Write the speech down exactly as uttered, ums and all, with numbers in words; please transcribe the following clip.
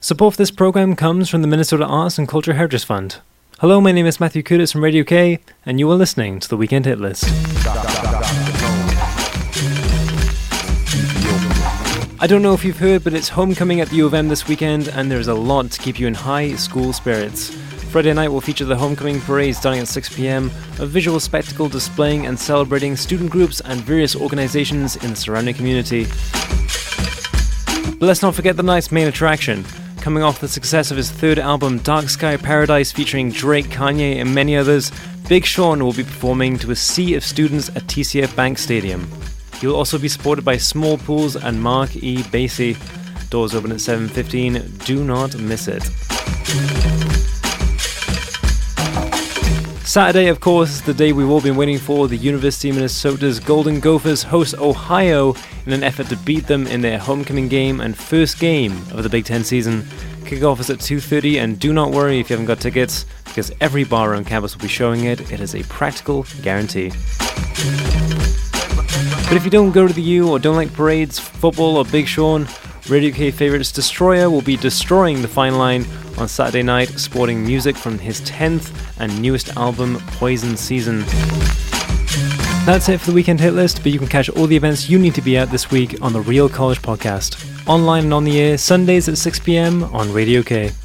Support for this program comes from the Minnesota Arts and Culture Heritage Fund. Hello, my name is Matthew Curtis from Radio K, and you are listening to the Weekend Hit List. I don't know if you've heard, but it's homecoming at the U of M this weekend, and there's a lot to keep you in high school spirits. Friday night will feature the homecoming parade starting at six p.m, a visual spectacle displaying and celebrating student groups and various organizations in the surrounding community. But let's not forget the night's main attraction. Coming off the success of his third album, Dark Sky Paradise, featuring Drake, Kanye, and many others, Big Sean will be performing to a sea of students at T C F Bank Stadium. He will also be supported by Small Pools and Mark E. Basie. Doors open at seven fifteen. Do not miss it. Saturday, of course, is the day we've all been waiting for. The University of Minnesota's Golden Gophers host Ohio in an effort to beat them in their homecoming game and first game of the Big Ten season. Kickoff is at two thirty, and do not worry if you haven't got tickets, because every bar on campus will be showing it. It is a practical guarantee. But if you don't go to the U or don't like parades, football, or Big Sean, Radio K favorites Destroyer will be destroying the fine line on Saturday night, sporting music from his tenth and newest album, Poison Season. That's it for the Weekend Hit List, but you can catch all the events you need to be at this week on the Real College Podcast. Online and on the air, Sundays at six p.m. on Radio K.